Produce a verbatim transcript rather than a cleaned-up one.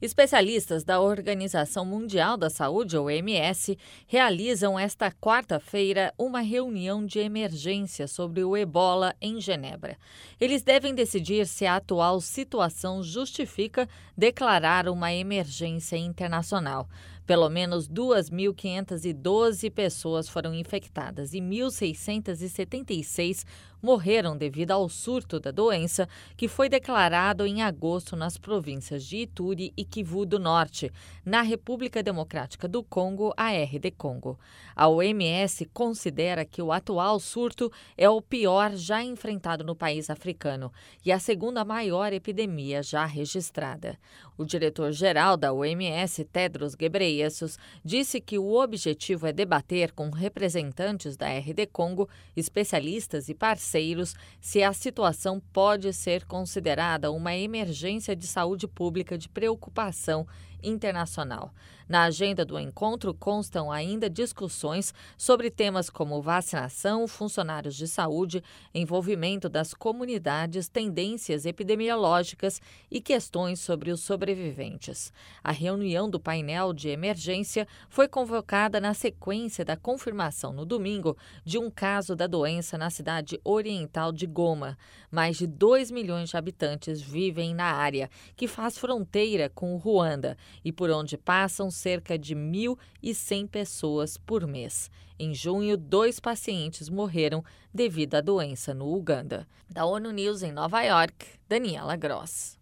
Especialistas da Organização Mundial da Saúde, O M S, realizam esta quarta-feira uma reunião de emergência sobre o ebola em Genebra. Eles devem decidir se a atual situação justifica declarar uma emergência internacional. Pelo menos duas mil quinhentas e doze pessoas foram infectadas e mil seiscentas e setenta e seis morreram devido ao surto da doença, que foi declarado em agosto nas províncias de Ituri e Kivu do Norte, na República Democrática do Congo, a R D Congo. A O M S considera que o atual surto é o pior já enfrentado no país africano e a segunda maior epidemia já registrada. O diretor-geral da O M S, Tedros Ghebreyesus, disse que o objetivo é debater com representantes da R D Congo, especialistas e parceiros se a situação pode ser considerada uma emergência de saúde pública de preocupação internacional. Na agenda do encontro constam ainda discussões sobre temas como vacinação, funcionários de saúde, envolvimento das comunidades, tendências epidemiológicas e questões sobre os sobreviventes. A reunião do painel de emergência foi convocada na sequência da confirmação no domingo de um caso da doença na cidade oriental de Goma. Mais de dois milhões de habitantes vivem na área, que faz fronteira com o Ruanda, e por onde passam cerca de mil e cem pessoas por mês. Em junho, dois pacientes morreram devido à doença no Uganda. Da ONU News em Nova York, Daniela Gross.